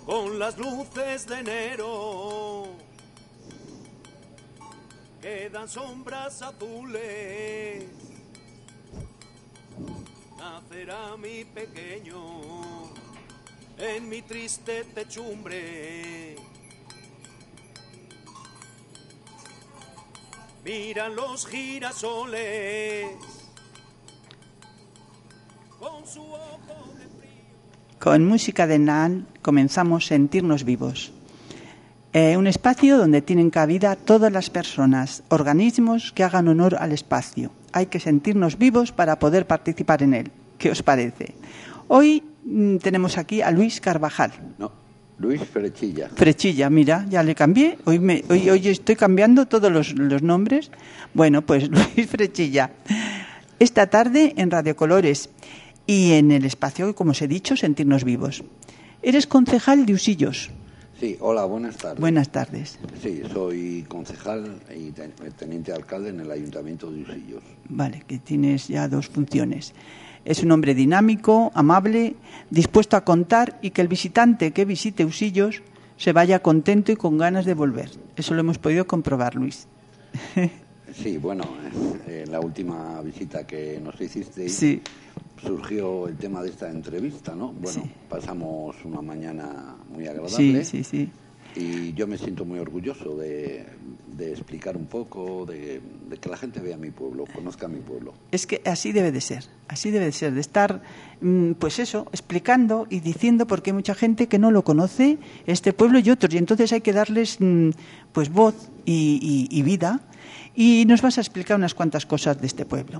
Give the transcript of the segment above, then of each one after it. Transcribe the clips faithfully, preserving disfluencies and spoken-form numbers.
con las luces de enero, quedan sombras azules, nacerá mi pequeño en mi triste techumbre. Miran los girasoles con su ojo de frío. Con música de Nan comenzamos Sentirnos Vivos. Eh, un espacio donde tienen cabida todas las personas, organismos que hagan honor al espacio. Hay que sentirnos vivos para poder participar en él. ¿Qué os parece? Hoy mmm, tenemos aquí a Luis Carvajal. No, Luis Frechilla. Frechilla, mira, ya le cambié. Hoy, me, hoy, hoy estoy cambiando todos los, los nombres. Bueno, pues Luis Frechilla. Esta tarde en Radio Colores y en el espacio, como os he dicho, Sentirnos Vivos. Eres concejal de Usillos. Sí, hola, buenas tardes. Buenas tardes. Sí, soy concejal y teniente alcalde en el Ayuntamiento de Usillos. Vale, que tienes ya dos funciones. Es un hombre dinámico, amable, dispuesto a contar y que el visitante que visite Usillos se vaya contento y con ganas de volver. Eso lo hemos podido comprobar, Luis. Sí, bueno, en la última visita que nos hiciste sí. surgió el tema de esta entrevista, ¿no? Bueno, sí. Pasamos una mañana muy agradable. Sí, sí, sí. Y yo me siento muy orgulloso de, de explicar un poco, de, de que la gente vea mi pueblo, conozca mi pueblo. Es que así debe de ser, así debe de ser, de estar, pues eso, explicando y diciendo, porque hay mucha gente que no lo conoce, este pueblo y otros, y entonces hay que darles pues voz y, y, y vida, y nos vas a explicar unas cuantas cosas de este pueblo.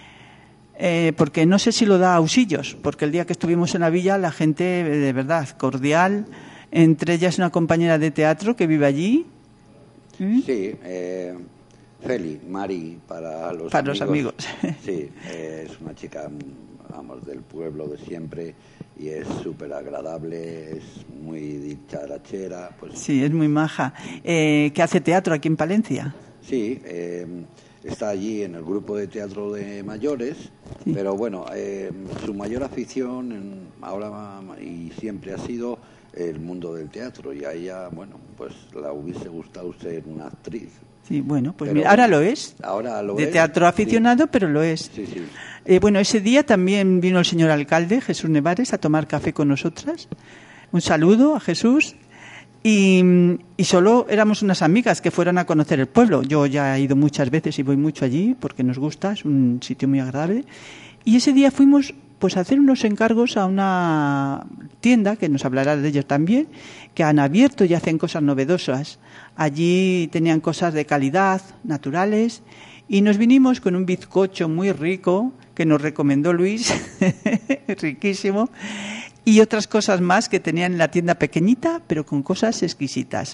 Eh, porque no sé si lo da a Usillos, porque el día que estuvimos en la villa la gente, de verdad, cordial. Entre ellas una compañera de teatro que vive allí. ¿Mm? Sí, eh, Feli, Mari, para los para amigos. los amigos. Sí, eh, es una chica, vamos, del pueblo de siempre y es súper agradable, es muy dicharachera. Pues, sí, es muy maja. Eh, ¿Qué hace teatro aquí en Palencia? Sí, eh, está allí en el grupo de teatro de mayores, sí. Pero bueno, eh, su mayor afición en, ahora y siempre ha sido el mundo del teatro, y a ella, bueno, pues la hubiese gustado ser una actriz. Sí, bueno, pues mira, ahora lo es. Ahora lo de es. teatro aficionado, sí. Pero lo es. Sí, sí. Eh, bueno, ese día también vino el señor alcalde, Jesús Nevares, a tomar café con nosotras. Un saludo a Jesús. Y, y solo éramos unas amigas que fueron a conocer el pueblo. Yo ya he ido muchas veces y voy mucho allí porque nos gusta, es un sitio muy agradable. Y ese día fuimos pues a hacer unos encargos a una tienda, que nos hablará de ellos también, que han abierto y hacen cosas novedosas. Allí tenían cosas de calidad, naturales, y nos vinimos con un bizcocho muy rico que nos recomendó Luis, riquísimo, y otras cosas más que tenían en la tienda pequeñita, pero con cosas exquisitas.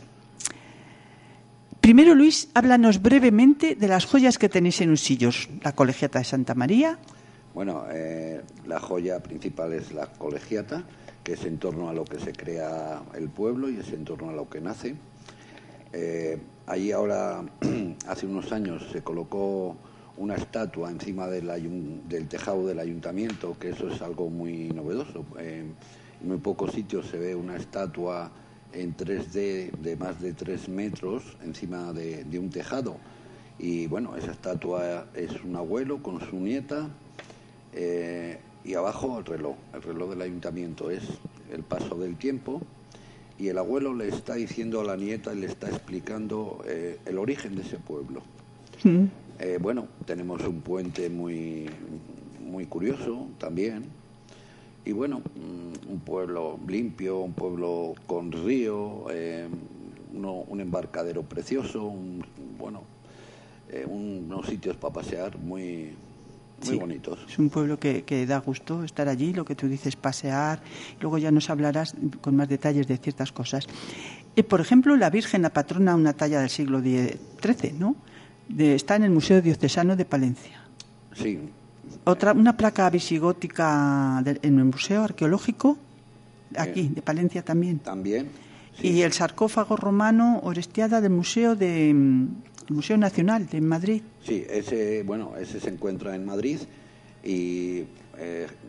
Primero, Luis, háblanos brevemente de las joyas que tenéis en Usillos. La Colegiata de Santa María. Bueno, eh, la joya principal es la colegiata, que es en torno a lo que se crea el pueblo y es en torno a lo que nace. Eh, allí ahora, hace unos años, se colocó una estatua encima del, del tejado del ayuntamiento, que eso es algo muy novedoso. Eh, en muy pocos sitios se ve una estatua en tres D de más de tres metros encima de, de un tejado. Y bueno, esa estatua es un abuelo con su nieta. Eh, y abajo el reloj, el reloj del ayuntamiento, es el paso del tiempo, y el abuelo le está diciendo a la nieta y le está explicando eh, el origen de ese pueblo. Mm. Eh, bueno, tenemos un puente muy, muy curioso también, y bueno, un pueblo limpio, un pueblo con río, eh, uno, un embarcadero precioso, un, bueno, eh, unos sitios para pasear muy... Muy sí, bonitos. Es un pueblo que, que da gusto estar allí, lo que tú dices, pasear. Luego ya nos hablarás con más detalles de ciertas cosas. Eh, por ejemplo, la Virgen, la patrona, una talla del siglo trece, ¿no? De, está en el Museo Diocesano de Palencia. Sí. Otra, una placa visigótica de, en el Museo Arqueológico, aquí, eh, de Palencia también. También. Sí. Y el sarcófago romano Orestiada del Museo de... El Museo Nacional de Madrid. Sí, ese, bueno, ese se encuentra en Madrid y eh,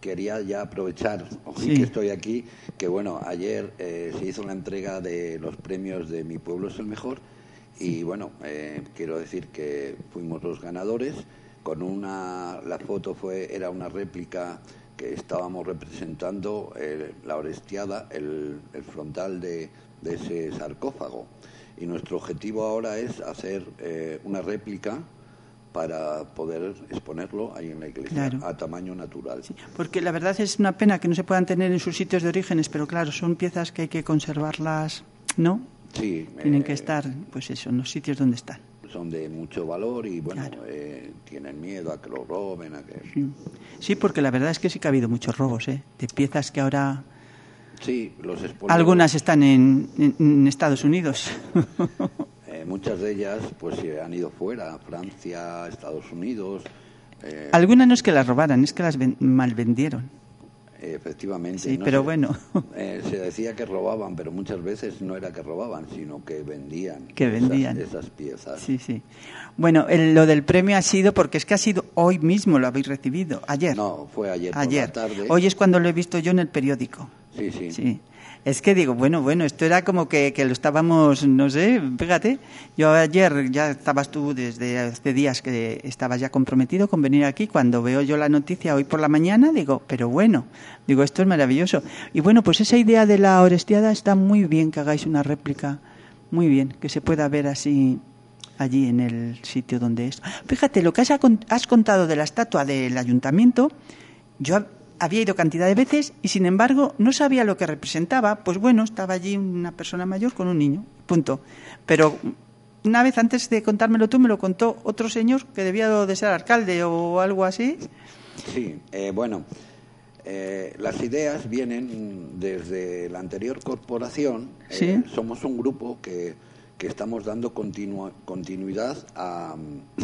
quería ya aprovechar, hoy Sí. que estoy aquí, que bueno, ayer eh, se hizo la entrega de los premios de Mi Pueblo es el Mejor, y bueno, eh, quiero decir que fuimos los ganadores, con una, la foto fue, era una réplica que estábamos representando eh, la Orestiada, el, el frontal de, de ese sarcófago, y nuestro objetivo ahora es hacer eh, una réplica para poder exponerlo ahí en la iglesia, Claro. a tamaño natural. Sí, porque la verdad es una pena que no se puedan tener en sus sitios de orígenes, pero claro, son piezas que hay que conservarlas, ¿no? Sí, Tienen eh, que estar, pues eso, en los sitios donde están. son de mucho valor y bueno, Claro. eh, tienen miedo a que lo roben, a que... Sí. Sí, porque la verdad es que sí que ha habido muchos robos, ¿eh? De piezas que ahora... Sí, los expolios, Algunas están en, en- en Estados Unidos. eh, muchas de ellas pues se han ido fuera, a Francia, Estados Unidos, eh, Algunas no es que las robaran, es que las ven- malvendieron. efectivamente. Sí, no pero se- bueno. eh, se decía que robaban, pero muchas veces no era que robaban, sino que vendían, Que vendían. Esas, esas piezas. Sí, sí. Bueno, el- lo del premio ha sido, porque es que ha sido hoy mismo, lo habéis recibido, ayer. No, fue ayer, Ayer. por la tarde. Hoy es cuando lo he visto yo en el periódico. Sí, sí. Sí. Es que digo, bueno, bueno, esto era como que, que lo estábamos, no sé, fíjate, yo ayer ya estabas tú desde hace días que estabas ya comprometido con venir aquí, cuando veo yo la noticia hoy por la mañana, digo, pero bueno, digo, esto es maravilloso. Y bueno, pues esa idea de la Orestiada está muy bien que hagáis una réplica, muy bien, que se pueda ver así allí en el sitio donde es. Fíjate, lo que has, acon- has contado de la estatua del ayuntamiento, yo hab- había ido cantidad de veces y sin embargo no sabía lo que representaba. Pues bueno, estaba allí una persona mayor con un niño, punto. Pero una vez antes de contármelo tú me lo contó otro señor que debía de ser alcalde o algo así. Sí, eh, bueno, eh, las ideas vienen desde la anterior corporación. Sí. Eh, somos un grupo que, que estamos dando continua- continuidad a,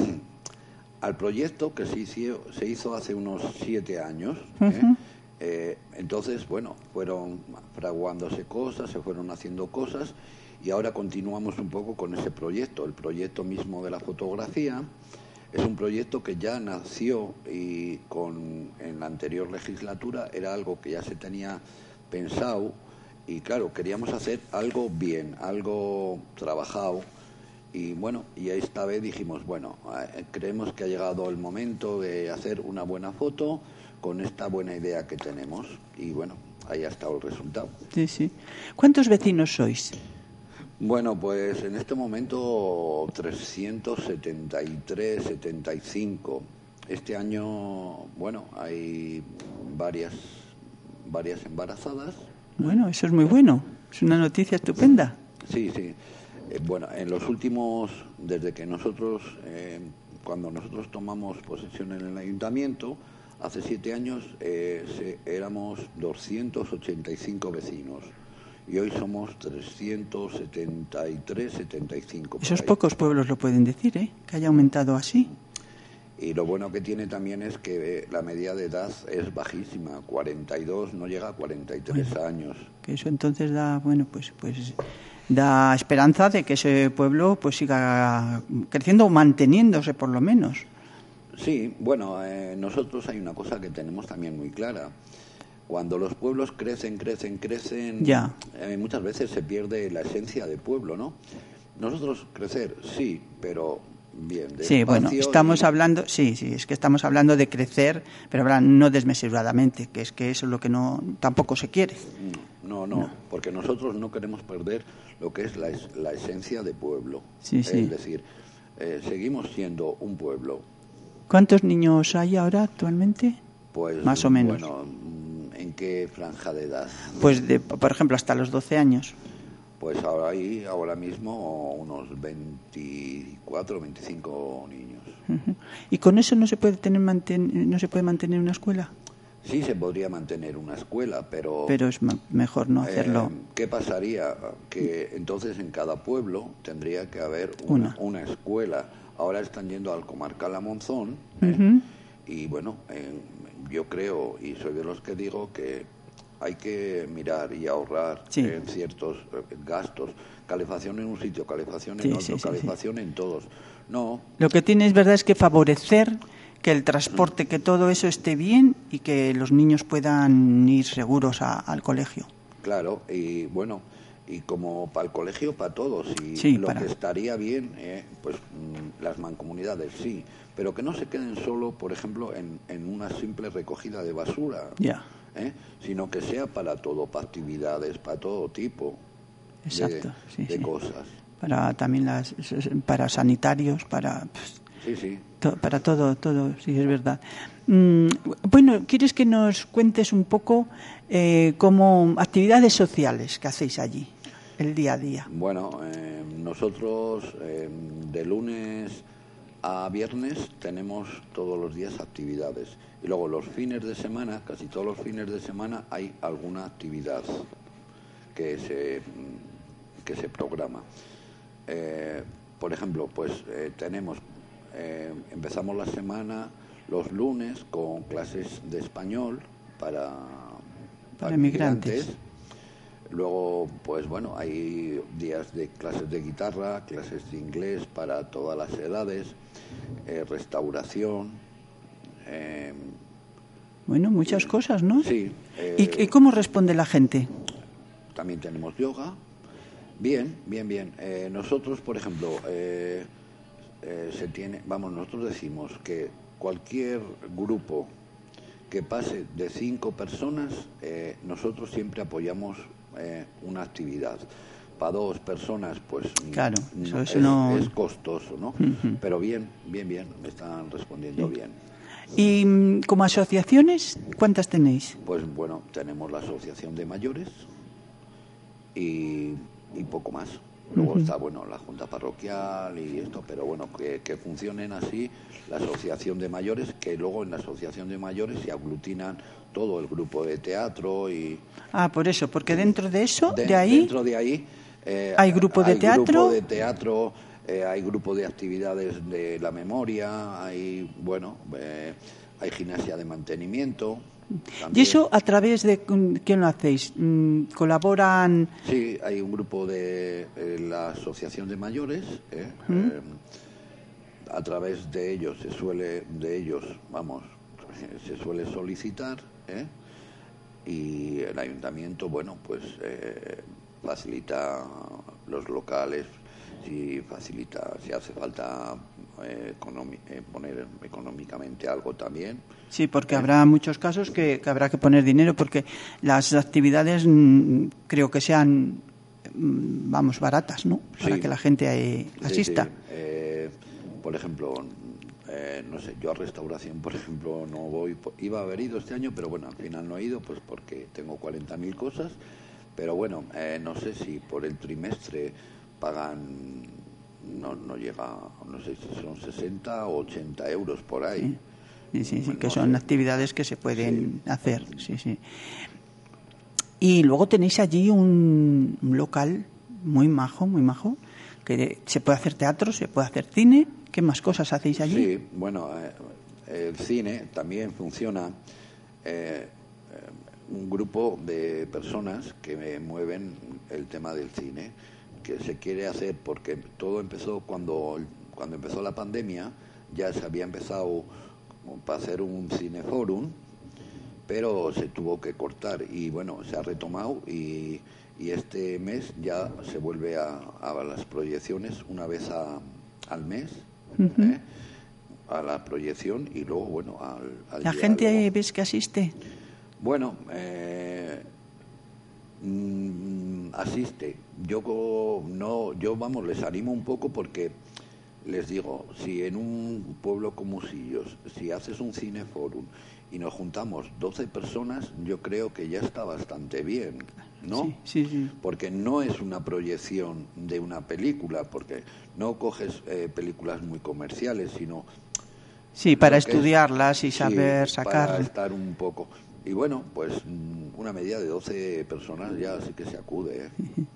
al proyecto que se hizo, se hizo hace unos siete años. ¿eh? Ujú. Eh, entonces, bueno, fueron fraguándose cosas, se fueron haciendo cosas y ahora continuamos un poco con ese proyecto. El proyecto mismo de la fotografía es un proyecto que ya nació y con, en la anterior legislatura era algo que ya se tenía pensado y claro, queríamos hacer algo bien, algo trabajado. Y bueno, y esta vez dijimos, bueno, eh, creemos que ha llegado el momento de hacer una buena foto con esta buena idea que tenemos. Y bueno, ahí ha estado el resultado. Sí, sí. ¿Cuántos vecinos sois? Bueno, pues en este momento trescientos setenta y tres, setenta y cinco. Este año, bueno, hay varias, varias embarazadas. Bueno, eso es muy bueno. Es una noticia estupenda. Sí, sí. Eh, bueno, en los últimos, desde que nosotros, eh, cuando nosotros tomamos posesión en el ayuntamiento, hace siete años eh, se- éramos doscientos ochenta y cinco vecinos y hoy somos trescientos setenta y tres, setenta y cinco. por Esos ahí. pocos pueblos lo pueden decir, ¿eh? Que haya aumentado así. Y lo bueno que tiene también es que eh, la media de edad es bajísima, cuarenta y dos, no llega a cuarenta y tres años. Que eso entonces da, bueno, pues, pues da esperanza de que ese pueblo pues siga creciendo o manteniéndose por lo menos. Sí, bueno, eh, nosotros hay una cosa que tenemos también muy clara. Cuando los pueblos crecen, crecen, crecen, Ya. eh, muchas veces se pierde la esencia de pueblo, ¿no? Nosotros crecer, sí, pero bien. Sí, bueno, despacio estamos y- hablando, sí, sí, es que estamos hablando de crecer, pero ahora no desmesuradamente, que es que eso es lo que no tampoco se quiere. No, no, porque nosotros no queremos perder lo que es la, es- la esencia de pueblo. Sí, sí. Es decir, eh, seguimos siendo un pueblo. ¿Cuántos niños hay ahora actualmente? Pues, Más o menos. Bueno, mm, ¿en qué franja de edad? Pues, de, por ejemplo, hasta los doce años. Pues ahora hay ahora mismo unos veinticuatro, veinticinco niños. Ujú. ¿Y con eso no se puede tener manten- no se puede mantener una escuela? Sí se podría mantener una escuela, pero... Pero es ma- mejor no eh, hacerlo. ¿Qué pasaría? Que entonces en cada pueblo tendría que haber una, Una. una escuela. Ahora están yendo al comarcal a Monzón, ¿eh? Ujú. Y bueno, eh, yo creo y soy de los que digo que hay que mirar y ahorrar Sí. en ciertos eh, gastos. Calefacción en un sitio, calefacción en Sí, otro, sí, sí, calefacción en todos. No, Lo que tiene es verdad es que favorecer que el transporte, que todo eso esté bien y que los niños puedan ir seguros a, al colegio. Claro, y bueno, y como para el colegio, para todos. Y sí, lo para... que estaría bien, eh, pues mmm, las mancomunidades, sí, pero que no se queden solo, por ejemplo, en, en una simple recogida de basura, yeah. ¿eh? Sino que sea para todo, para actividades, para todo tipo Exacto, de, sí, de sí. cosas. Para también las, para sanitarios, para... Pues, sí, sí. To, para todo, todo, sí, es verdad. Mm, bueno, ¿quieres que nos cuentes un poco eh, como actividades sociales que hacéis allí, el día a día? Bueno, eh, nosotros eh, de lunes a viernes tenemos todos los días actividades. Y luego los fines de semana, casi todos los fines de semana, hay alguna actividad que se, que se programa. Eh, por ejemplo, pues eh, tenemos... Eh, empezamos la semana los lunes con clases de español para, para, para inmigrantes. Luego, pues bueno, hay días de clases de guitarra, clases de inglés para todas las edades, eh, restauración. Eh, bueno, muchas eh, cosas, ¿no? Sí. Eh, ¿Y, ¿Y cómo responde la gente? También tenemos yoga. Bien, bien, bien. Eh, nosotros, por ejemplo... Eh, Eh, se tiene, vamos, nosotros decimos que cualquier grupo que pase de cinco personas, eh, nosotros siempre apoyamos eh, una actividad. Para dos personas, pues claro, no, eso es, no... es costoso, ¿no? Uh-huh. Pero bien, bien, bien, me están respondiendo sí. bien. ¿Y como asociaciones, cuántas tenéis? Pues bueno, tenemos la asociación de mayores y, y poco más. Luego uh-huh. está, bueno, la junta parroquial y esto, pero bueno, que, que funcionen así la asociación de mayores, que luego en la asociación de mayores se aglutinan todo el grupo de teatro y... Ah, por eso, porque dentro de eso, de, de ahí... Dentro de ahí... Eh, ¿Hay grupo de hay teatro? Grupo de teatro, eh, hay grupo de actividades de la memoria, hay, bueno, eh, hay gimnasia de mantenimiento... También. ¿Y eso a través de quién lo hacéis? ¿Colaboran? Sí, hay un grupo de eh, la Asociación de Mayores. Eh, ¿Mm? eh, a través de ellos se suele, de ellos, vamos, se suele solicitar. Eh, y el ayuntamiento, bueno, pues eh, facilita los locales, si facilita, si hace falta eh, economi- eh, poner económicamente algo también. Sí, porque eh. habrá muchos casos que, que habrá que poner dinero, porque las actividades mmm, creo que sean, mmm, vamos, baratas, ¿no? Para sí. que la gente eh, asista. Sí, sí. Eh, por ejemplo, eh, no sé, yo a restauración, por ejemplo, no voy, iba a haber ido este año, pero bueno, al final no he ido, pues porque tengo cuarenta mil cosas, pero bueno, eh, no sé si por el trimestre pagan, no, no llega, no sé si son sesenta o ochenta euros por ahí. Sí, sí, sí, no que son sé. actividades que se pueden sí. hacer, sí, sí. Y luego tenéis allí un, un local muy majo, muy majo, que se puede hacer teatro, se puede hacer cine. ¿Qué más cosas hacéis allí? Sí, bueno, eh, el cine también funciona. Eh, un grupo de personas que mueven el tema del cine, que se quiere hacer porque todo empezó cuando, cuando empezó la pandemia, ya se había empezado para hacer un cineforum, pero se tuvo que cortar y bueno, se ha retomado y, y este mes ya se vuelve a, a las proyecciones una vez a, al mes, uh-huh. ¿eh? a la proyección y luego, bueno, al, al ¿La diálogo. gente ves que asiste? Bueno, eh, mm, asiste. Yo no, yo vamos, les animo un poco porque les digo, si en un pueblo como Usillos, si haces un cineforum y nos juntamos doce personas, yo creo que ya está bastante bien, ¿no? Sí, sí, sí. Porque no es una proyección de una película, porque no coges eh, películas muy comerciales, sino... Sí, para estudiarlas y saber sí, sacar... para estar un poco... Y bueno, pues una media de doce personas ya sí que se acude, ¿eh?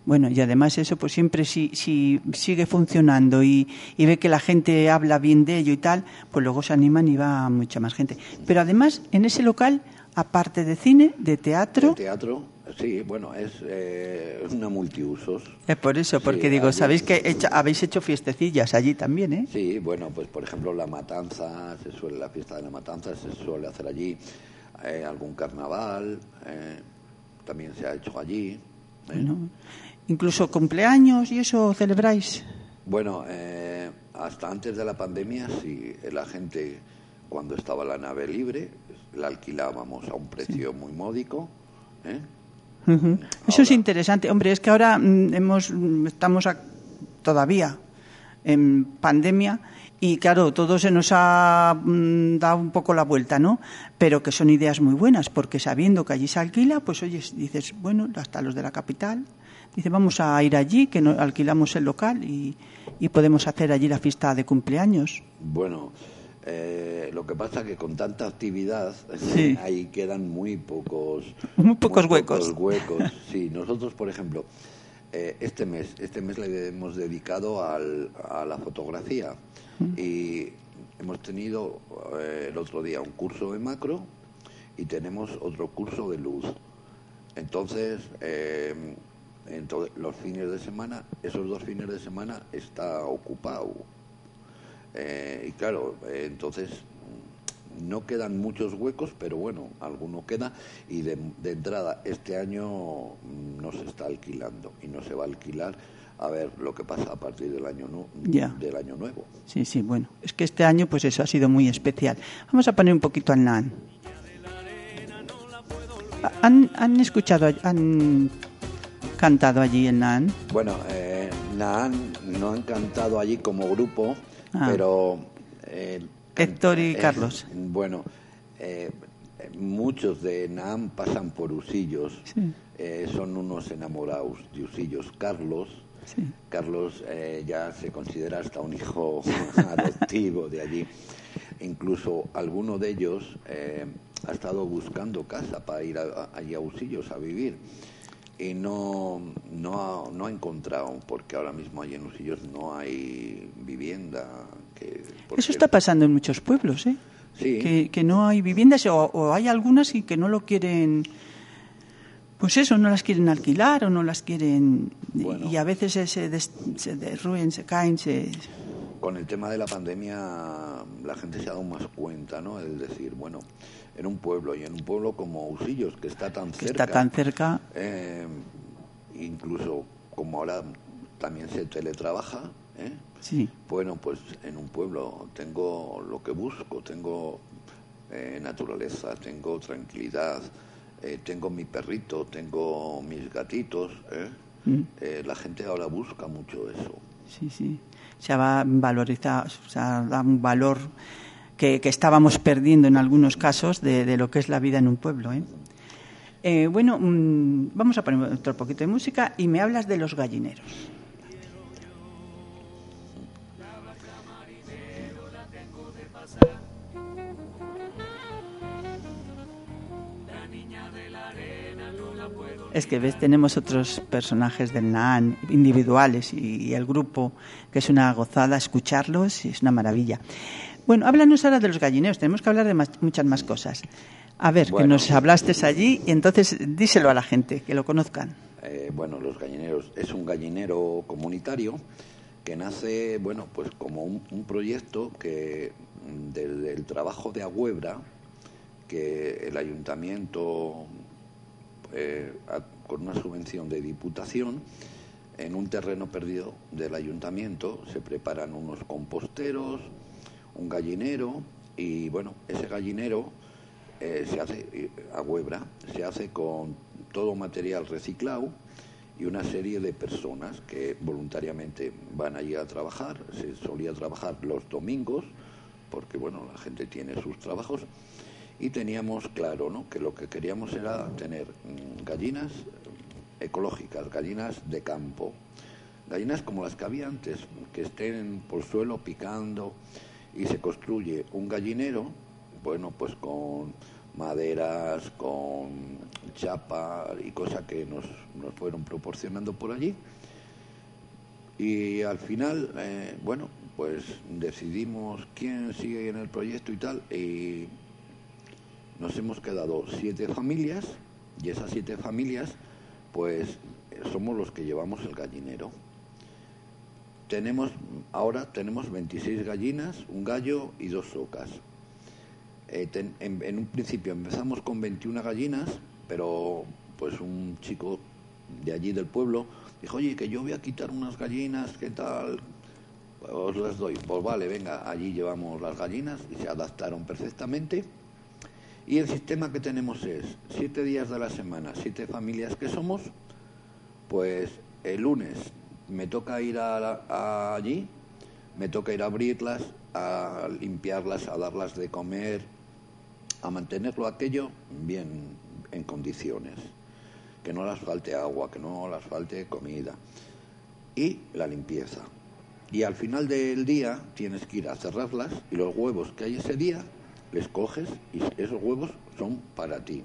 Bueno, y además eso, pues siempre si, si sigue funcionando y, y ve que la gente habla bien de ello y tal, pues luego se animan y va mucha más gente. Pero además, en ese local, aparte de cine, de teatro... De teatro, sí, bueno, es eh, una multiusos. Es por eso, porque Sí, digo, allí- sabéis que hecha- habéis hecho fiestecillas allí también, ¿eh? Sí, bueno, pues por ejemplo la matanza, se suele, la fiesta de la matanza se suele hacer allí, eh, algún carnaval, eh, también se ha hecho allí. ¿eh? Bueno, incluso cumpleaños y eso celebráis. Bueno, eh, hasta antes de la pandemia, sí, la gente, cuando estaba la nave libre, la alquilábamos a un precio muy módico. ¿eh? Ujú. Eso es Ahora- interesante. Hombre, es que ahora mm, hemos mm, estamos a- todavía en pandemia y claro, todo se nos ha mm, dado un poco la vuelta, ¿no? Pero que son ideas muy buenas, porque sabiendo que allí se alquila, pues oye, dices, bueno, hasta los de la capital, dice, vamos a ir allí, que no, alquilamos el local y, y podemos hacer allí la fiesta de cumpleaños. Bueno, eh, lo que pasa que con tanta actividad Sí. ahí quedan muy pocos Muy pocos huecos. pocos huecos. Sí, nosotros, por ejemplo, eh, este mes este mes le hemos dedicado al, a la fotografía y hemos tenido eh, el otro día un curso de macro y tenemos otro curso de luz. Entonces, eh, entonces los fines de semana, esos dos fines de semana está ocupado. Eh, y claro, eh, entonces mm, no quedan muchos huecos, pero bueno, alguno queda y de, de entrada este año mm, no se está alquilando y no se va a alquilar a ver lo que pasa a partir del año, nu- Ya. del año nuevo. Sí, sí, bueno, es que este año pues eso ha sido muy especial. Vamos a poner un poquito al Nan. ¿Han, han escuchado, han cantado allí el Nan? Bueno, eh, Naan no han cantado allí como grupo, Ah. pero... eh, Héctor y eh, Carlos. Bueno, eh, muchos de Naan pasan por Usillos, Sí. eh, son unos enamorados de Usillos. Carlos, Sí. Carlos eh, ya se considera hasta un hijo adoptivo de allí. Incluso alguno de ellos eh, ha estado buscando casa para ir a- allí a Usillos a vivir y no, no, ha, no ha encontrado, porque ahora mismo allí en Usillos no hay vivienda. Que, porque- Eso está pasando en muchos pueblos, ¿eh? Sí. Que, que no hay viviendas o, o hay algunas y que no lo quieren, pues eso, no las quieren alquilar o no las quieren y- Bueno. y a veces se, se, des- se derruyen, se caen, se... Con el tema de la pandemia la gente se ha dado más cuenta, ¿no? Es decir, bueno, en un pueblo y en un pueblo como Usillos, que está tan que cerca, está tan cerca. eh, incluso como ahora también se teletrabaja, ¿eh? Sí. Bueno, pues en un pueblo tengo lo que busco, tengo eh, naturaleza, tengo tranquilidad, eh, tengo mi perrito, tengo mis gatitos, ¿eh? Mm. Eh, la gente ahora busca mucho eso. Sí, sí. Se ha valorizado, se ha dado un valor que, que estábamos perdiendo en algunos casos de, de lo que es la vida en un pueblo, ¿eh? Eh, bueno, mmm, vamos a poner otro poquito de música y me hablas de los gallineros. Es que ves, tenemos otros personajes del Naan individuales y, y el grupo, que es una gozada escucharlos y es una maravilla. Bueno, háblanos ahora de los gallineros, tenemos que hablar de más, muchas más cosas. A ver, Bueno. que nos hablaste allí y entonces díselo a la gente, que lo conozcan. Eh, bueno, los gallineros es un gallinero comunitario que nace, bueno, pues como un, un proyecto que mm, desde el trabajo de Agüebra, que el ayuntamiento, eh, a- con una subvención de Diputación, en un terreno perdido del ayuntamiento se preparan unos composteros, un gallinero y, bueno, ese gallinero eh, se hace, eh, Agüebra, se hace con todo material reciclado y una serie de personas que voluntariamente van allí a trabajar. Se solía trabajar los domingos porque, bueno, la gente tiene sus trabajos y teníamos claro, ¿no?, que lo que queríamos era tener mm, gallinas ecológicas, gallinas de campo, gallinas como las que había antes, que estén por suelo picando, y se construye un gallinero, bueno, pues con maderas, con chapa y cosas que nos, nos fueron proporcionando por allí. Y al final, eh, bueno, pues decidimos quién sigue en el proyecto y tal, y nos hemos quedado siete familias, y esas siete familias, pues somos los que llevamos el gallinero. Tenemos, ahora tenemos veintiséis gallinas, un gallo y dos ocas. Eh, ten, en, en un principio empezamos con veintiuna gallinas, pero pues un chico de allí del pueblo dijo, oye, que yo voy a quitar unas gallinas, ¿qué tal? Pues os las doy. Pues vale, venga, allí llevamos las gallinas y se adaptaron perfectamente. Y el sistema que tenemos es siete días de la semana, siete familias que somos, pues el lunes me toca ir a, a allí, me toca ir a abrirlas, a limpiarlas, a darlas de comer, a mantenerlo aquello bien en condiciones, que no las falte agua, que no las falte comida, y la limpieza. Y al final del día tienes que ir a cerrarlas y los huevos que hay ese día les coges y esos huevos son para ti.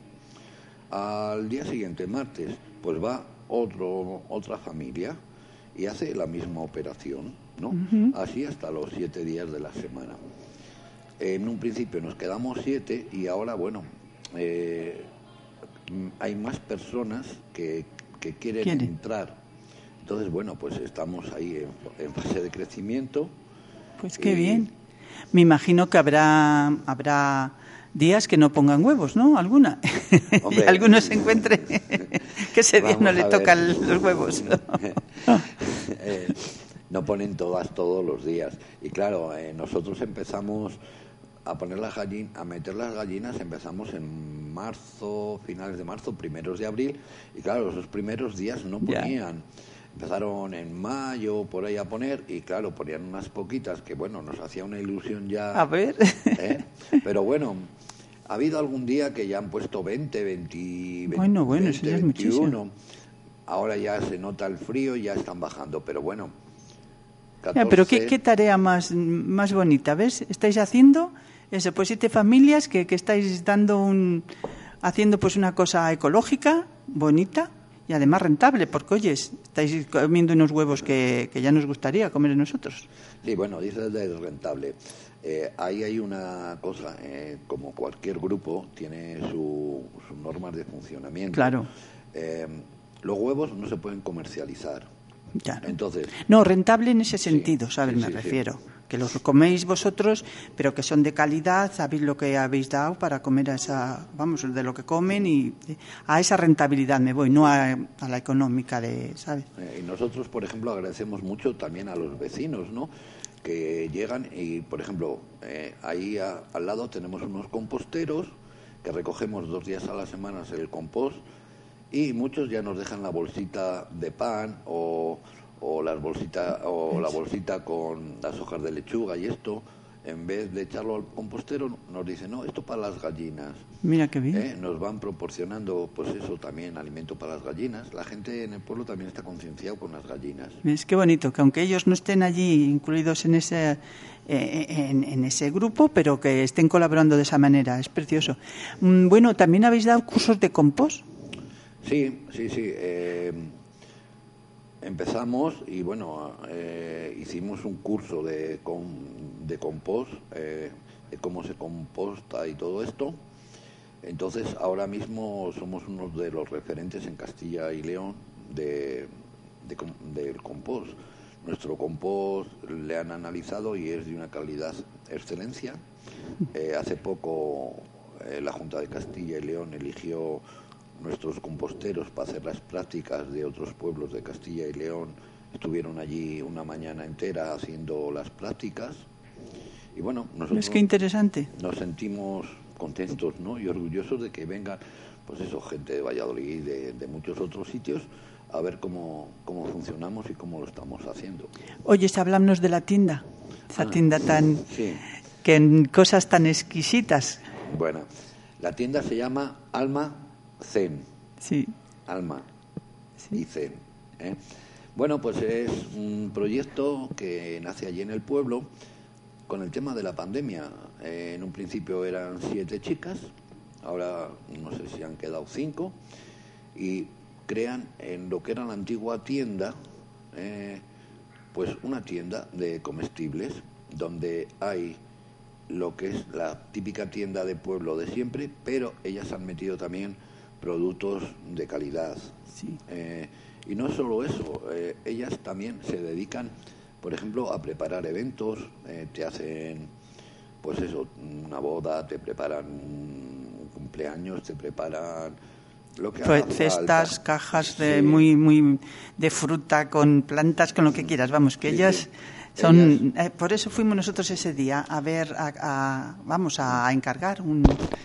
Al día siguiente, martes, pues va otro, otra familia y hace la misma operación, ¿no? Uh-huh. Así hasta los siete días de la semana. En un principio nos quedamos siete y ahora, bueno, eh, hay más personas que, que quieren ¿Quiere? entrar. Entonces, bueno, pues estamos ahí en, en fase de crecimiento. Pues qué y, bien. Me imagino que habrá habrá días que no pongan huevos, ¿no? Alguna. Hombre, y algunos se encuentre que ese día no le tocan los huevos. eh, no ponen todas todos los días. Y claro, eh, nosotros empezamos a poner las gallinas, a meter las gallinas, empezamos en marzo, finales de marzo, primeros de abril, y claro, esos primeros días no ponían. Ya. Empezaron en mayo, por ahí a poner, y claro, ponían unas poquitas que, bueno, nos hacía una ilusión ya. A ver. ¿eh? Pero bueno, ha habido algún día que ya han puesto veinte, veinte, bueno, bueno, veinte, eso ya es veintiuno. Muchísimo. Ahora ya se nota el frío y ya están bajando, pero bueno. catorce... Ya, pero ¿qué, qué tarea más, más bonita, ¿ves? Estáis haciendo eso, pues siete familias que, que estáis dando un, haciendo pues una cosa ecológica, bonita, y además rentable, porque, oye, estáis comiendo unos huevos que, que ya nos gustaría comer nosotros. Sí, bueno, dices de rentable. Eh, ahí hay una cosa, eh, como cualquier grupo, tiene sus su normas de funcionamiento. Claro. Eh, los huevos no se pueden comercializar. Ya. Entonces, no, rentable en ese sentido, sí, ¿sabes? Sí, Me sí, refiero. Sí. Que los coméis vosotros, pero que son de calidad, sabéis lo que habéis dado para comer a esa, vamos, de lo que comen, y a esa rentabilidad me voy, no a, a la económica de, ¿sabes? Eh, y nosotros, por ejemplo, agradecemos mucho también a los vecinos, ¿no? Que llegan y, por ejemplo, eh, ahí a, al lado tenemos unos composteros que recogemos dos días a la semana el compost, y muchos ya nos dejan la bolsita de pan o, o las bolsitas o la bolsita con las hojas de lechuga y esto, en vez de echarlo al compostero, nos dicen, no, esto para las gallinas. Mira qué bien. ¿Eh? Nos van proporcionando, pues eso, también alimento para las gallinas. La gente en el pueblo también está concienciado con las gallinas. Es que bonito, que aunque ellos no estén allí incluidos en ese eh, en, en ese grupo, pero que estén colaborando de esa manera, es precioso. Mm, bueno, ¿también habéis dado cursos de compost? Sí, sí, sí. Eh, empezamos y bueno, eh, hicimos un curso de, com, de compost, eh, de cómo se composta y todo esto. Entonces, ahora mismo somos uno de los referentes en Castilla y León de, de, del compost. Nuestro compost le han analizado y es de una calidad excelencia. Eh, hace poco eh, la Junta de Castilla y León eligió nuestros composteros para hacer las prácticas de otros pueblos de Castilla y León. Estuvieron allí una mañana entera haciendo las prácticas y bueno, nosotros es que interesante. Nos sentimos contentos, ¿no? Y orgullosos de que vengan, pues eso, gente de Valladolid, de, de muchos otros sitios, a ver cómo, cómo funcionamos y cómo lo estamos haciendo. Oye, háblanos de la tienda, esa ah, tienda tan, sí. que en cosas tan exquisitas. Bueno, la tienda se llama Alma Zen. Sí. Alma sí. y Zen. ¿eh? Bueno, pues es un proyecto que nace allí en el pueblo con el tema de la pandemia. Eh, en un principio eran siete chicas ahora no sé si han quedado cinco, y crean en lo que era la antigua tienda, eh, pues una tienda de comestibles, donde hay lo que es la típica tienda de pueblo de siempre, pero ellas han metido también productos de calidad. Sí. Eh, y no solo eso, eh, ellas también se dedican, por ejemplo, a preparar eventos, eh, te hacen, pues eso, una boda, te preparan un cumpleaños, te preparan lo que haga cestas, falta. cajas de Sí. muy muy de fruta, con plantas, con lo que quieras, vamos, que Sí, ellas sí. son Ellas- eh, por eso fuimos nosotros ese día a ver a, a- vamos a, a encargar un,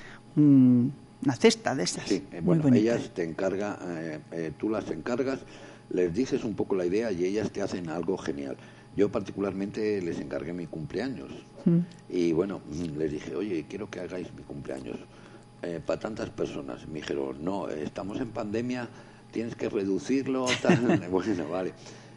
un- una cesta de estas. Sí, eh, muy bueno, bonita. ellas te encargan, eh, eh, tú las encargas, les dices un poco la idea y ellas te hacen algo genial. Yo particularmente les encargué mi cumpleaños Mm. y bueno, mm, les dije, oye, quiero que hagáis mi cumpleaños eh, para tantas personas. Me dijeron, no, eh, estamos en pandemia, tienes que reducirlo. Tal. Bueno, vale.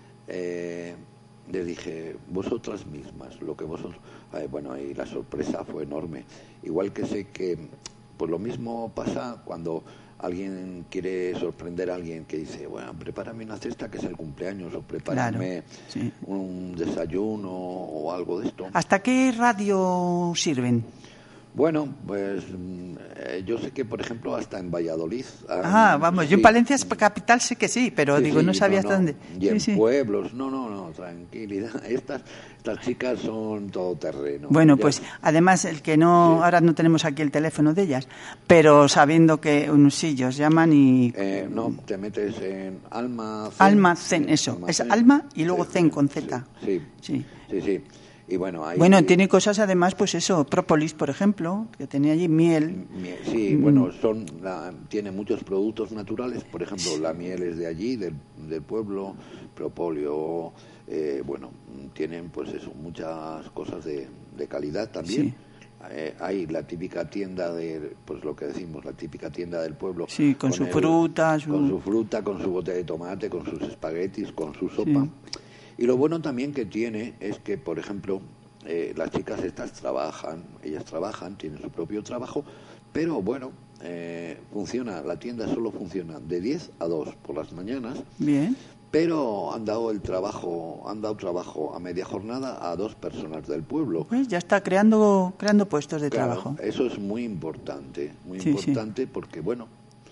Eh, les dije, vosotras mismas, lo que vosotros... Eh, bueno, y la sorpresa fue enorme. Igual que sé que, pues lo mismo pasa cuando alguien quiere sorprender a alguien que dice, bueno, prepárame una cesta que es el cumpleaños, o prepárame Claro, sí. un desayuno o algo de esto. ¿Hasta qué radio sirven? Bueno, pues mm, eh, yo sé que, por ejemplo, hasta en Valladolid... Ah, han- vamos, yo sí. en Palencia capital sé que sí, pero Sí, digo, sí, no sabía hasta dónde. Y Sí, en sí. pueblos, no, no, no, tranquilidad. Estas, estas chicas son todoterreno. Bueno, Ya- pues además el que no, Sí. ahora no tenemos aquí el teléfono de ellas, pero sabiendo que unos sillos llaman y Eh, no, te metes en Alma Zen. Alma Zen, eso, Alma es Zen. Alma y luego Sí, Zen con Z. Sí, Sí. sí, sí. Y bueno, hay... Bueno, tiene cosas además, pues eso, própolis, por ejemplo, que tenía allí miel. Mie- Sí, bueno, son la- tiene muchos productos naturales, por ejemplo, la miel es de allí, del, del pueblo, propóleo, eh, bueno, tienen pues eso, muchas cosas de, de calidad también. Sí. Eh, hay la típica tienda de, pues lo que decimos, la típica tienda del pueblo. Sí, con su el- fruta, su- Con su fruta, con su bote de tomate, con sus espaguetis, con su sopa. Y lo bueno también que tiene es que, por ejemplo, eh, las chicas estas trabajan, ellas trabajan, tienen su propio trabajo, pero bueno, eh, funciona, la tienda solo funciona de diez a dos por las mañanas, Bien. pero han dado el trabajo, han dado trabajo a media jornada a dos personas del pueblo. Pues ya está creando creando puestos de Claro, trabajo. eso es muy importante, muy Sí, sí. importante porque, bueno,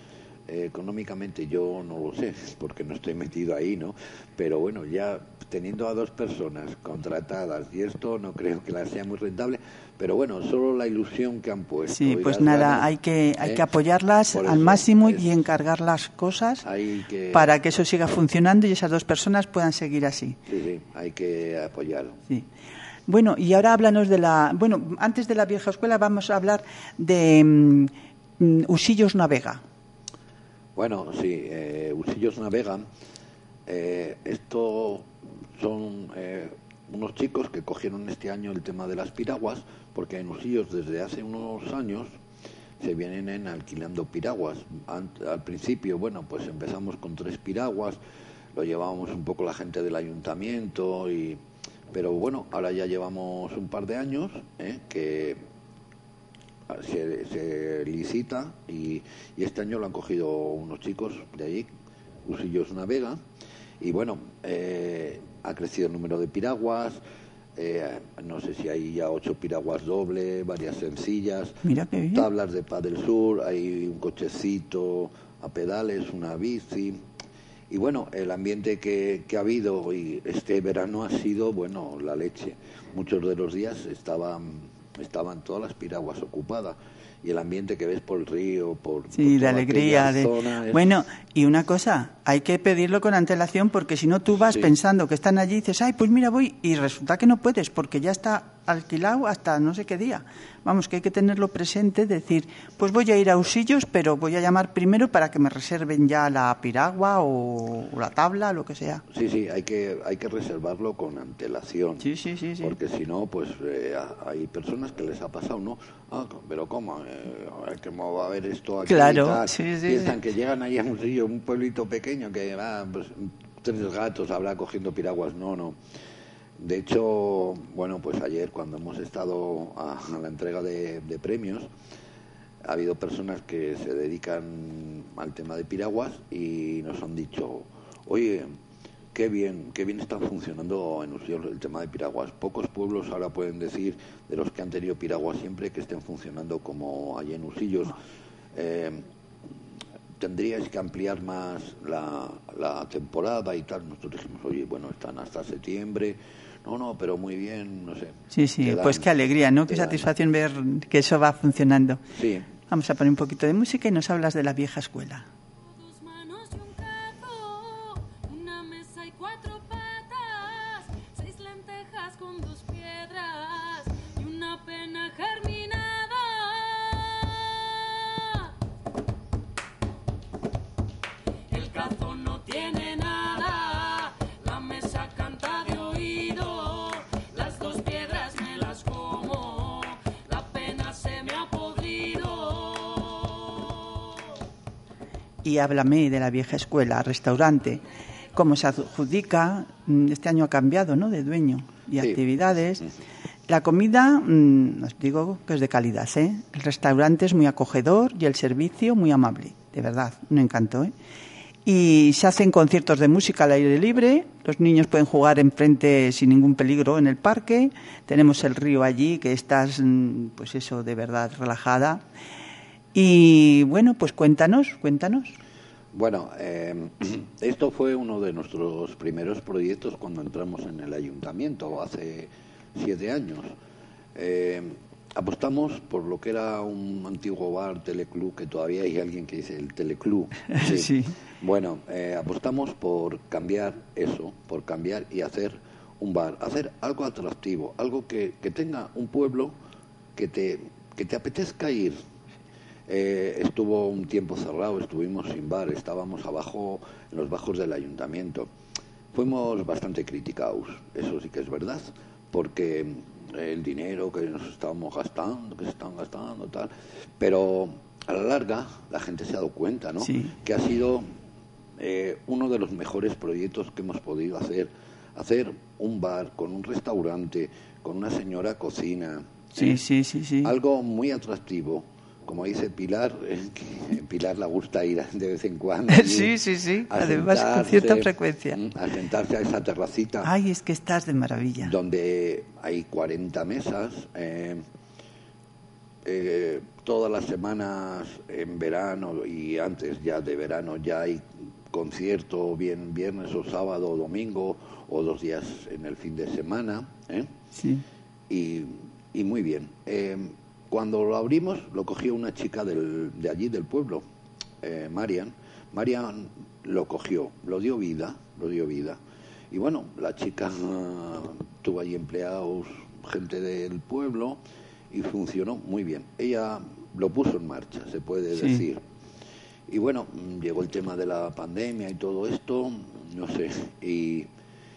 eh, económicamente yo no lo sé, porque no estoy metido ahí, ¿no? Pero bueno, ya teniendo a dos personas contratadas, y esto no creo que la sea muy rentable, pero bueno, solo la ilusión que han puesto. Sí, y pues las nada, ganas, hay que hay ¿eh? que apoyarlas Por al eso, máximo es- y encargar las cosas hay que, para que eso siga funcionando y esas dos personas puedan seguir así. Sí, sí, hay que apoyar. Sí. Bueno, y ahora háblanos de la... Bueno, antes de la vieja escuela vamos a hablar de mm, mm, Usillos Navega. Bueno, sí, eh, Usillos navegan. Eh, esto son eh, unos chicos que cogieron este año el tema de las piraguas, porque en Usillos desde hace unos años se vienen en alquilando piraguas. Ant- al principio, bueno, pues empezamos con tres piraguas, lo llevábamos un poco la gente del ayuntamiento, y pero bueno, ahora ya llevamos un par de años eh, que se, se licita y, y este año lo han cogido unos chicos de allí, Usillos Navega, y bueno, eh, ha crecido el número de piraguas, eh, no sé si hay ya ocho piraguas doble, varias sencillas, Mira qué bien. tablas de Padel Sur, hay un cochecito a pedales, una bici. Y bueno, el ambiente que, que ha habido y este verano ha sido, bueno, la leche. Muchos de los días estaban, estaban todas las piraguas ocupadas. Y el ambiente que ves por el río, por, Sí, por de toda alegría. aquella De... zona es- Bueno, y una cosa, hay que pedirlo con antelación porque si no tú vas Sí. pensando que están allí y dices, ay, pues mira, voy, y resulta que no puedes porque ya está alquilado hasta no sé qué día. Vamos, que hay que tenerlo presente, decir, pues voy a ir a Usillos, pero voy a llamar primero para que me reserven ya la piragua o, o la tabla, lo que sea. Sí, sí, hay que, hay que reservarlo con antelación. Sí, sí, sí, sí. Porque si no, pues eh, hay personas que les ha pasado, ¿no? Ah, pero ¿cómo? Eh, que me va a ver esto aquí Claro, y tal. sí, sí, Piensan sí. que llegan ahí a un río, un pueblito pequeño, que va, pues tres gatos habrá cogiendo piraguas. No, no. De hecho, bueno, pues ayer cuando hemos estado a, a la entrega de, de premios, ha habido personas que se dedican al tema de piraguas y nos han dicho, oye, qué bien, qué bien está funcionando en Usillos el tema de piraguas. Pocos pueblos ahora pueden decir, de los que han tenido piraguas siempre, que estén funcionando como allí en Usillos. Eh, tendríais que ampliar más la, la temporada y tal. Nosotros dijimos, oye, bueno, están hasta septiembre. No, no, pero muy bien, no sé. Sí, sí, dan, pues qué alegría, ¿no? Qué satisfacción ver que eso va funcionando. Sí. Vamos a poner un poquito de música y nos hablas de la vieja escuela. Dos manos y un cazo, una mesa y cuatro patas, seis lentejas con dos piedras y una pena germinada. El cazo no tiene nada, la mesa canta de oído, las dos piedras me las como, la pena se me ha podrido. Y háblame de la vieja escuela, restaurante, cómo se adjudica, este año ha cambiado, ¿no?, de dueño y Sí. actividades. La comida, mmm, os digo que es de calidad, ¿eh? El restaurante es muy acogedor y el servicio muy amable, de verdad, un encanto, ¿eh? Y se hacen conciertos de música al aire libre, los niños pueden jugar enfrente sin ningún peligro en el parque, tenemos el río allí, que estás, pues eso, de verdad relajada. Y bueno, pues cuéntanos, cuéntanos. Bueno, eh, esto fue uno de nuestros primeros proyectos cuando entramos en el ayuntamiento hace siete años. Eh, apostamos por lo que era un antiguo bar, teleclub, que todavía hay alguien que dice el teleclub. Sí. Sí. Bueno, eh, apostamos por cambiar eso, por cambiar y hacer un bar, hacer algo atractivo, algo que, que tenga un pueblo que te, que te apetezca ir. Eh, estuvo un tiempo cerrado, estuvimos sin bar, estábamos abajo, en los bajos del ayuntamiento. Fuimos bastante criticados, eso sí que es verdad, porque el dinero que nos estábamos gastando, que se están gastando, tal, pero a la larga la gente se ha dado cuenta, ¿no? Sí. Que ha sido eh, uno de los mejores proyectos que hemos podido hacer, hacer un bar con un restaurante, con una señora cocina. Sí, ¿eh? sí, sí, sí. Algo muy atractivo. Como dice Pilar, eh, que Pilar le gusta ir de vez en cuando. Sí, sí, sí. a Además, con sentarse, cierta frecuencia. A sentarse a esa terracita. Ay, es que estás de maravilla. Donde hay cuarenta mesas. Eh, eh, todas las semanas en verano y antes ya de verano ya hay concierto, bien viernes o sábado o domingo o dos días en el fin de semana. ¿eh? Sí. Y, y muy bien. Eh, Cuando lo abrimos, lo cogió una chica del, de allí, del pueblo, eh, Marian. Marian lo cogió, lo dio vida, lo dio vida. Y bueno, la chica uh, tuvo allí empleados, gente del pueblo, y funcionó muy bien. Ella lo puso en marcha, se puede Sí. decir. Y bueno, llegó el tema de la pandemia y todo esto, no sé, y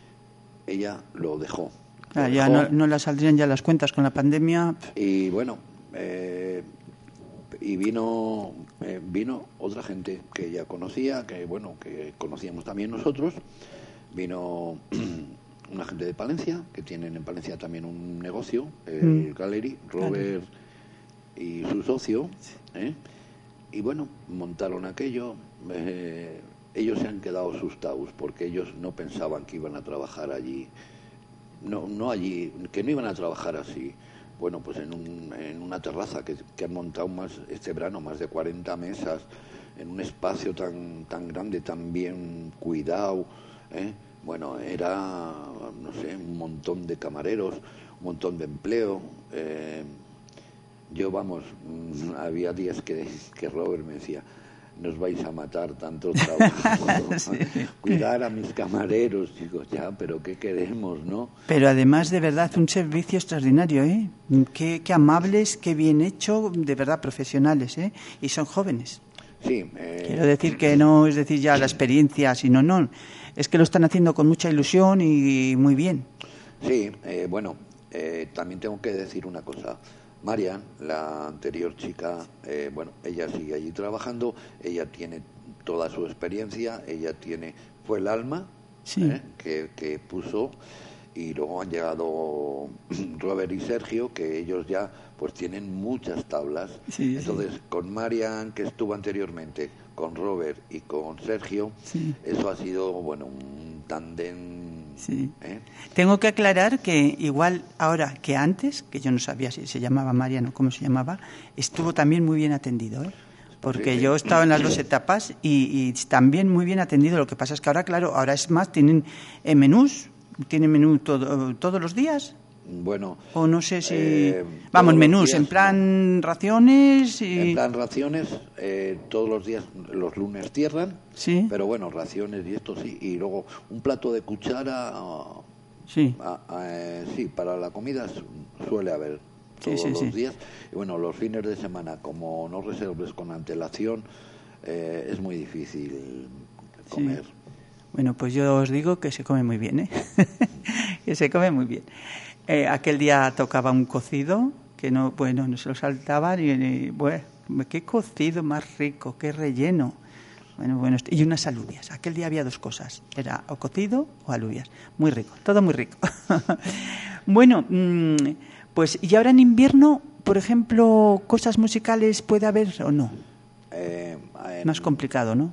ella lo dejó. Claro, Lo ya dejó. no, no le saldrían ya las cuentas con la pandemia. Y bueno, eh, y vino eh, vino otra gente que ella conocía, que bueno, que conocíamos también nosotros. Vino una gente de Palencia, que tienen en Palencia también un negocio, el Mm. Gallery, Robert y su socio, ¿eh? Y bueno, montaron aquello. Eh, ellos se han quedado asustados porque ellos no pensaban que iban a trabajar allí. No, no allí, que no iban a trabajar así. Bueno, pues en, un, en una terraza que, que han montado más este verano, más de cuarenta mesas, en un espacio tan tan grande, tan bien cuidado. ¿eh? Bueno, era, no sé, un montón de camareros, un montón de empleo. Eh, yo, vamos, mm, había días que, que Robert me decía, nos vais a matar tanto trabajo. Sí. Cuidar a mis camareros. Digo, ya, pero ¿qué queremos, no? Pero además, de verdad, un servicio extraordinario, ¿eh? Qué, qué amables, qué bien hecho, de verdad, profesionales, ¿eh? Y son jóvenes. Sí. Eh, Quiero decir que no es decir ya la experiencia, sino no. Es que lo están haciendo con mucha ilusión y muy bien. Sí, eh, bueno, eh, también tengo que decir una cosa. Marian, la anterior chica, eh, bueno, ella sigue allí trabajando, ella tiene toda su experiencia, ella tiene, fue el alma Sí. eh, que, que puso, y luego han llegado Robert y Sergio, que ellos ya pues tienen muchas tablas. Sí, Entonces, sí. con Marian, que estuvo anteriormente, con Robert y con Sergio, Sí. eso ha sido, bueno, un tándem. Sí. ¿eh? Tengo que aclarar que igual ahora que antes, que yo no sabía si se llamaba Mariano o cómo se llamaba, estuvo también muy bien atendido, ¿eh? Porque Sí, sí. yo he estado en las dos etapas y, y también muy bien atendido. Lo que pasa es que ahora, claro, ahora es más, tienen eh, menús, tienen menú todo, todos los días. Bueno, O no sé si... eh, Vamos, todos los menús, días, en plan raciones y... en plan raciones, eh, todos los días, los lunes cierran, Sí. pero bueno, raciones y esto sí, y luego un plato de cuchara, ah, Sí. ah, eh, sí, para la comida su- suele haber Sí, todos sí, los sí. días, y bueno, los fines de semana, como no reserves con antelación, eh, es muy difícil comer. Sí. Bueno, pues yo os digo que se come muy bien, ¿eh? Que se come muy bien. Eh, aquel día tocaba un cocido que no, bueno, no se lo saltaban y, y, bueno, qué cocido más rico, qué relleno. Bueno, bueno, y unas alubias. Aquel día había dos cosas, era o cocido o alubias. Muy rico, todo muy rico. Bueno, mmm, pues y ahora en invierno, por ejemplo, cosas musicales puede haber o no. Eh, en, Más complicado, ¿no?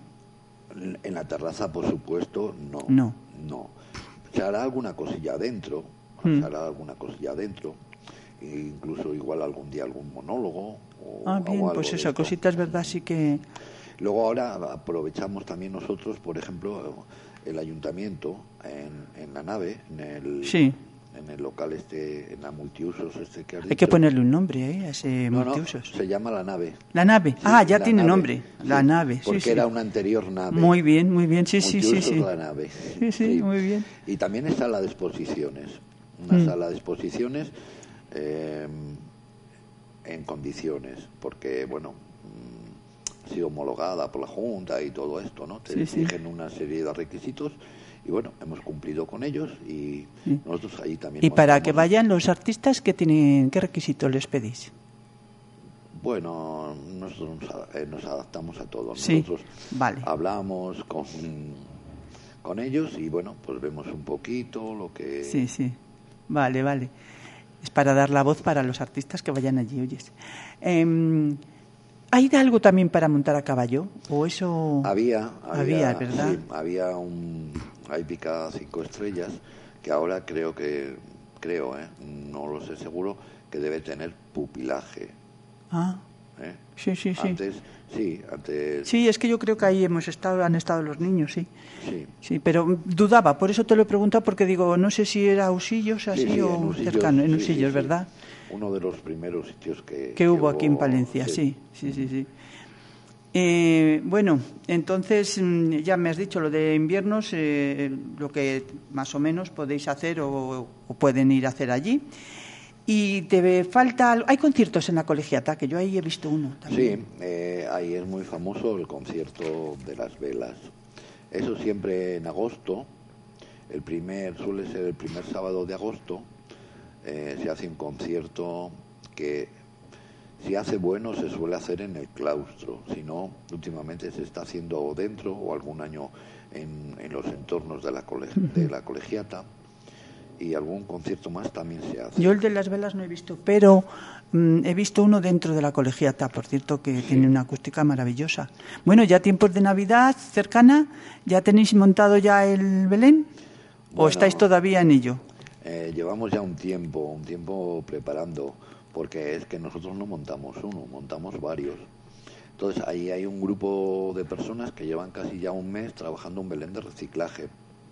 en la terraza, por supuesto, no. No. No. Se hará alguna cosilla adentro, Mm. se hará alguna cosilla adentro, e incluso igual algún día algún monólogo. O, Ah, o bien, algo pues de eso, esto. cositas, ¿verdad? Sí que... Luego ahora aprovechamos también nosotros, por ejemplo, el ayuntamiento en, en la nave, en el, Sí. en el local este, en la multiusos este que has Hay dicho. que ponerle un nombre ¿eh? a ese No, no, multiusos. se llama la nave. La nave. Sí, Ah, ya la tiene nave. nombre. La Sí, nave. Sí, porque sí. era una anterior nave. Muy bien, muy bien. Sí, sí, sí, Multiusos sí. la nave. Sí, sí, muy bien. Y también está la de exposiciones. Una Mm. sala de exposiciones eh, en condiciones, porque, bueno, mm, ha sido homologada por la Junta y todo esto, ¿no? Te Sí, sí. exigen una serie de requisitos y, bueno, hemos cumplido con ellos y Sí. nosotros ahí también... Y para que montamos- vayan los artistas, ¿qué tienen, qué requisitos les pedís? Bueno, nosotros nos, a- eh, nos adaptamos a todo. Sí, Nosotros vale. hablamos con, con ellos y, bueno, pues vemos un poquito lo que... Sí, sí. Vale, vale. Es para dar la voz para los artistas que vayan allí, oyes. Eh, ¿Hay de algo también para montar a caballo? ¿O eso...? Había, Había, había, ¿verdad? sí, había un hípica cinco estrellas que ahora creo que, creo, ¿eh? No lo sé seguro, que debe tener pupilaje. Ah, ¿eh? sí, sí, sí. Antes, sí, antes, Sí, es que yo creo que ahí hemos estado, han estado los niños, sí. sí. Sí, pero dudaba, por eso te lo he preguntado, porque digo, no sé si era Usillos así Sí, sí, o en Usillos, cercano, en sí, Usillos, sí, sí. ¿verdad? Uno de los primeros sitios que... Que hubo aquí en Palencia, sí, sí, sí, sí. Eh, bueno, entonces mm, ya me has dicho lo de inviernos, eh, lo que más o menos podéis hacer o, o pueden ir a hacer allí. Y te falta, algo- hay conciertos en la colegiata, que yo ahí he visto uno también. Sí, eh, ahí es muy famoso el concierto de las velas. Eso siempre en agosto, el primer suele ser el primer sábado de agosto, eh, se hace un concierto que si hace bueno se suele hacer en el claustro, si no, últimamente se está haciendo dentro o algún año en, en los entornos de la, cole- de la colegiata y algún concierto más también se hace. Yo el de las velas no he visto, pero mm, he visto uno dentro de la colegiata, por cierto, que tiene una acústica maravillosa. Bueno, ya tiempos de Navidad cercana, ¿ya tenéis montado ya el Belén? ¿O Bueno, estáis todavía en ello? Eh, llevamos ya un tiempo, un tiempo preparando, porque es que nosotros no montamos uno, montamos varios. Entonces ahí hay un grupo de personas que llevan casi ya un mes trabajando un Belén de reciclaje.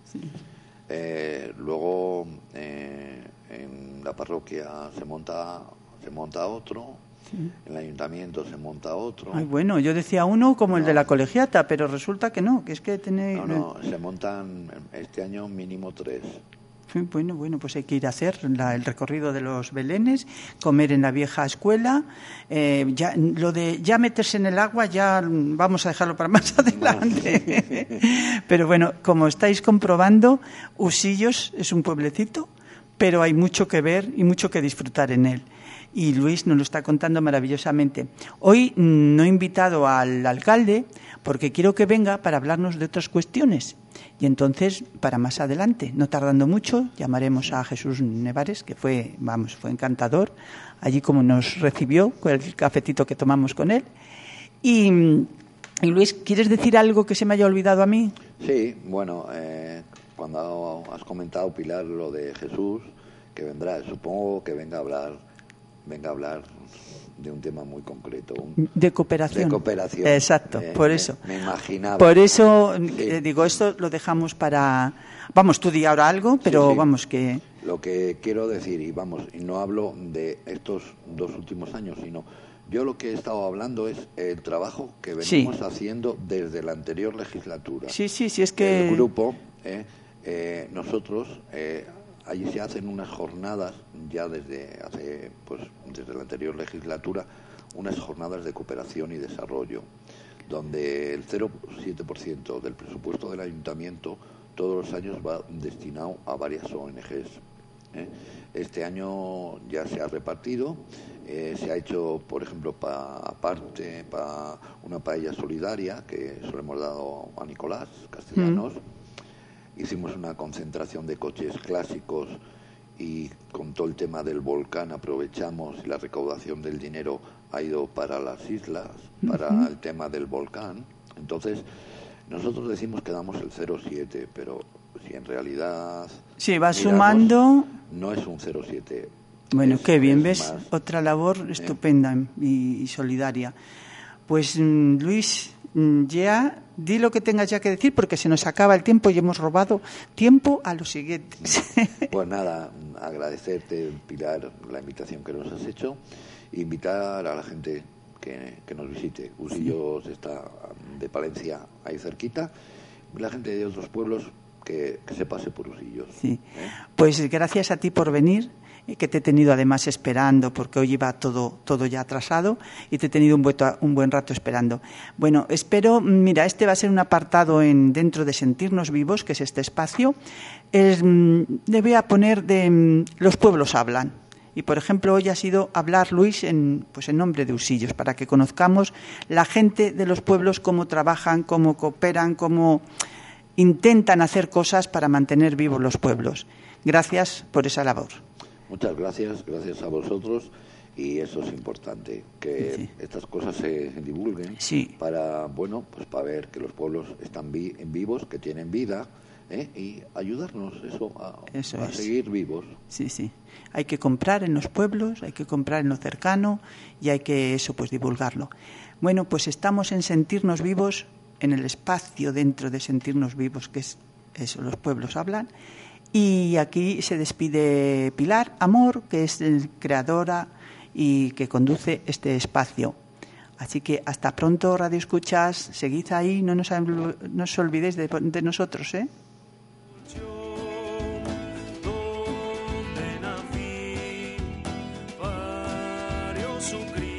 Eh, luego eh, en la parroquia se monta, se monta otro, en el ayuntamiento se monta otro. Ay, bueno, yo decía uno como el No. de la colegiata, pero resulta que no, que es que tenéis... No, no, se montan este año mínimo tres. Sí, bueno, bueno, pues hay que ir a hacer la- el recorrido de los belenes, comer en la vieja escuela. Eh, ya, lo de ya meterse en el agua ya mm, vamos a dejarlo para más adelante. Pero bueno, como estáis comprobando, Usillos es un pueblecito, pero hay mucho que ver y mucho que disfrutar en él. y Luis nos lo está contando maravillosamente. Hoy no he invitado al alcalde porque quiero que venga para hablarnos de otras cuestiones. Y entonces, para más adelante, no tardando mucho, llamaremos a Jesús Nevares, que fue, vamos, fue encantador, allí como nos recibió, con el cafetito que tomamos con él. Y, y Luis, ¿quieres decir algo que se me haya olvidado a mí? Sí, bueno, eh, cuando has comentado, Pilar, lo de Jesús, que vendrá, supongo que venga a hablar, venga a hablar de un tema muy concreto. Un, de cooperación. De cooperación. Exacto, eh, por me, eso. Me imaginaba. Por eso, sí. eh, digo, esto lo dejamos para... Vamos, tú di ahora algo, pero sí, sí. vamos que... Lo que quiero decir, y vamos, y no hablo de estos dos últimos años, sino yo lo que he estado hablando es el trabajo que venimos sí. haciendo desde la anterior legislatura. Sí, sí, sí, es que... El grupo, eh, eh, nosotros... Eh, allí se hacen unas jornadas, ya desde hace, pues, desde la anterior legislatura, unas jornadas de cooperación y desarrollo, donde el cero coma siete por ciento del presupuesto del ayuntamiento todos los años va destinado a varias O N Ges. ¿eh? Este año ya se ha repartido, eh, se ha hecho, por ejemplo, pa, aparte para una paella solidaria que se lo hemos dado a Nicolás Castellanos. Mm. Hicimos una concentración de coches clásicos y con todo el tema del volcán aprovechamos y la recaudación del dinero ha ido para las islas, para uh-huh. el tema del volcán. Entonces, nosotros decimos que damos el cero coma siete, pero si en realidad... Sí, va miramos, sumando... No es un cero coma siete. Bueno, es, qué bien, es ¿ves? Más, otra labor ¿eh? estupenda y, y solidaria. Pues, mm, Luis, mm, ya... Di lo que tengas ya que decir porque se nos acaba el tiempo y hemos robado tiempo a los siguientes. Pues nada, agradecerte, Pilar, la invitación que nos has hecho, e invitar a la gente que, que nos visite. Usillos sí. está de Palencia ahí cerquita, la gente de otros pueblos que, que se pase por Usillos. Sí. ¿eh? Pues gracias a ti por venir, que te he tenido además esperando porque hoy iba todo todo ya atrasado y te he tenido un buen, un buen rato esperando. Bueno, espero, mira, este va a ser un apartado en dentro de Sentirnos Vivos, que es este espacio. Es, le voy a poner de Los pueblos hablan. Y, por ejemplo, hoy ha sido hablar, Luis, en, pues en nombre de Usillos, para que conozcamos la gente de los pueblos, cómo trabajan, cómo cooperan, cómo intentan hacer cosas para mantener vivos los pueblos. Gracias por esa labor. Muchas gracias, gracias a vosotros, y eso es importante, que sí. estas cosas se divulguen sí. para, bueno, pues para ver que los pueblos están vi- vivos, que tienen vida, ¿eh? y ayudarnos eso a, eso a es. seguir vivos. Sí, sí. Hay que comprar en los pueblos, hay que comprar en lo cercano y hay que eso, pues divulgarlo. Bueno, pues estamos en Sentirnos Vivos, en el espacio dentro de Sentirnos Vivos, que es eso, los pueblos hablan. Y aquí se despide Pilar Amor, que es el creadora y que conduce este espacio. Así que hasta pronto, Radio Escuchas. Seguid ahí, no nos, no os olvidéis de, de nosotros, ¿eh? Donde nací, parió su criado.